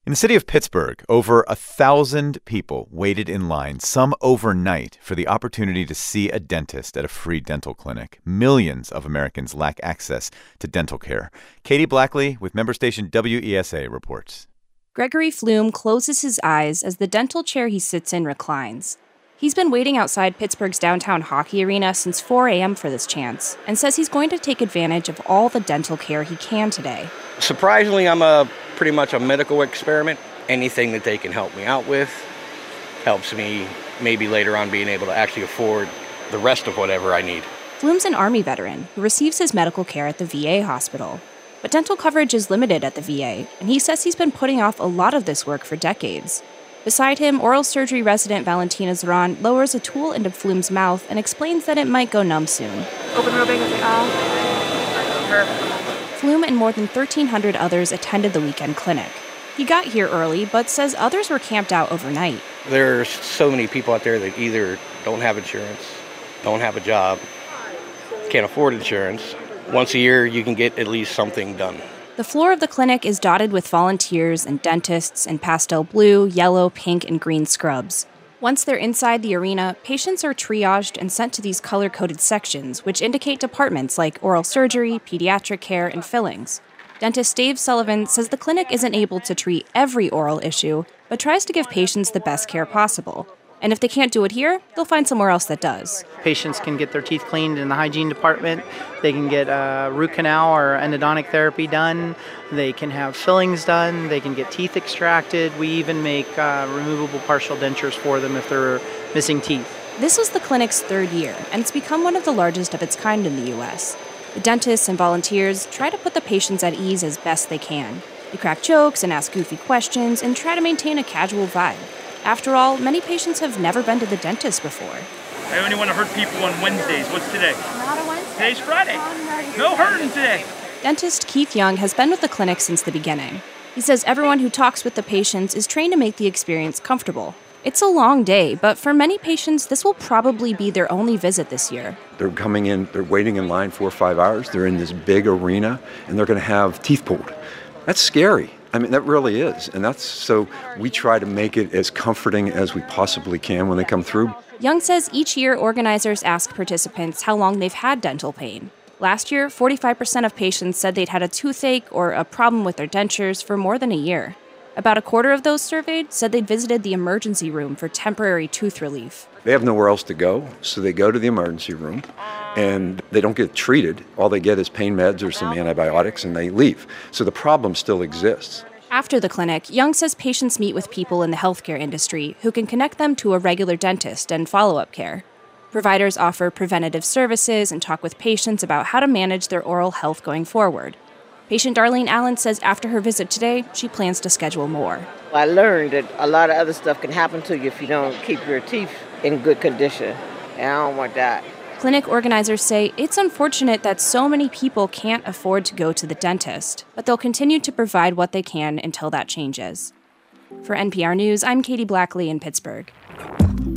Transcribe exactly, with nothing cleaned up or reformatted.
In the city of Pittsburgh, over a thousand people waited in line, some overnight, for the opportunity to see a dentist at a free dental clinic. Millions of Americans lack access to dental care. Katie Blackley with member station W E S A reports. Gregory Flume closes his eyes as the dental chair he sits in reclines. He's been waiting outside Pittsburgh's downtown hockey arena since four a.m. for this chance and says he's going to take advantage of all the dental care he can today. Surprisingly, I'm a pretty much a medical experiment. Anything that they can help me out with helps me maybe later on being able to actually afford the rest of whatever I need. Flume's an Army veteran who receives his medical care at the V A hospital. But dental coverage is limited at the V A, and he says he's been putting off a lot of this work for decades. Beside him, oral surgery resident Valentina Zeron lowers a tool into Flume's mouth and explains that it might go numb soon. Open real big and say, ah. Perfect. Flume and more than thirteen hundred others attended the weekend clinic. He got here early, but says others were camped out overnight. There's so many people out there that either don't have insurance, don't have a job, can't afford insurance. Once a year, you can get at least something done. The floor of the clinic is dotted with volunteers and dentists in pastel blue, yellow, pink, and green scrubs. Once they're inside the arena, patients are triaged and sent to these color-coded sections, which indicate departments like oral surgery, pediatric care, and fillings. Dentist Dave Sullivan says the clinic isn't able to treat every oral issue, but tries to give patients the best care possible. And if they can't do it here, they'll find somewhere else that does. Patients can get their teeth cleaned in the hygiene department. They can get a root canal or endodontic therapy done. They can have fillings done. They can get teeth extracted. We even make uh, removable partial dentures for them if they're missing teeth. This was the clinic's third year, and it's become one of the largest of its kind in the U S. The dentists and volunteers try to put the patients at ease as best they can. They crack jokes and ask goofy questions and try to maintain a casual vibe. After all, many patients have never been to the dentist before. I only want to hurt people on Wednesdays. What's today? Not a Wednesday. Today's Friday. No hurting today. Dentist Keith Young has been with the clinic since the beginning. He says everyone who talks with the patients is trained to make the experience comfortable. It's a long day, but for many patients, this will probably be their only visit this year. They're coming in, they're waiting in line four or five hours. They're in this big arena, and they're going to have teeth pulled. That's scary. I mean, that really is. And that's so we try to make it as comforting as we possibly can when they come through. Young says each year organizers ask participants how long they've had dental pain. Last year, forty-five percent of patients said they'd had a toothache or a problem with their dentures for more than a year. About a quarter of those surveyed said they'd visited the emergency room for temporary tooth relief. They have nowhere else to go, so they go to the emergency room, and they don't get treated. All they get is pain meds or some antibiotics, and they leave. So the problem still exists. After the clinic, Young says patients meet with people in the healthcare industry who can connect them to a regular dentist and follow-up care. Providers offer preventative services and talk with patients about how to manage their oral health going forward. Patient Darlene Allen says after her visit today, she plans to schedule more. I learned that a lot of other stuff can happen to you if you don't keep your teeth in good condition, and I don't want that. Clinic organizers say it's unfortunate that so many people can't afford to go to the dentist, but they'll continue to provide what they can until that changes. For N P R News, I'm Katie Blackley in Pittsburgh.